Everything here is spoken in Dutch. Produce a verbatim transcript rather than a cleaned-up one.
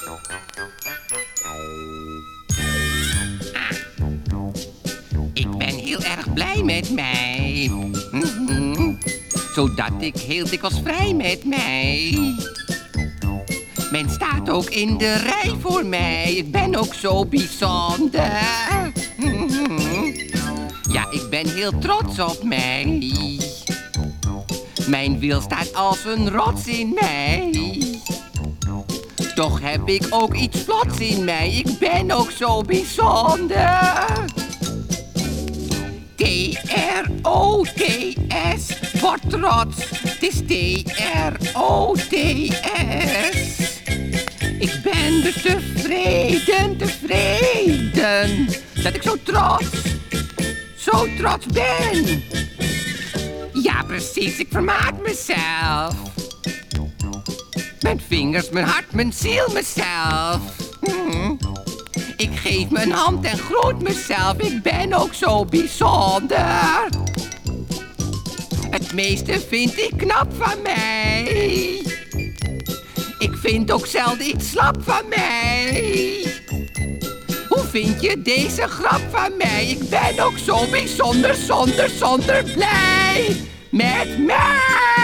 Ik ben heel erg blij met mij. Mm-hmm. Zodat ik heel dikwijls vrij met mij. Men staat ook in de rij voor mij. Ik ben ook zo bijzonder. Mm-hmm. Ja, ik ben heel trots op mij. Mijn wiel staat als een rots in mij. Toch heb ik ook iets vlots in mij. Ik ben ook zo bijzonder. T R O T S, word trots. Het is T R O T S. Ik ben dus tevreden, tevreden. Dat ik zo trots, zo trots ben. Ja, precies, ik vermaak mezelf. Mijn vingers, mijn hart, mijn ziel, mezelf. Hmm. Ik geef mijn hand en groet mezelf. Ik ben ook zo bijzonder. Het meeste vind ik knap van mij. Ik vind ook zelden iets slap van mij. Hoe vind je deze grap van mij? Ik ben ook zo bijzonder, zonder, zonder blij met mij.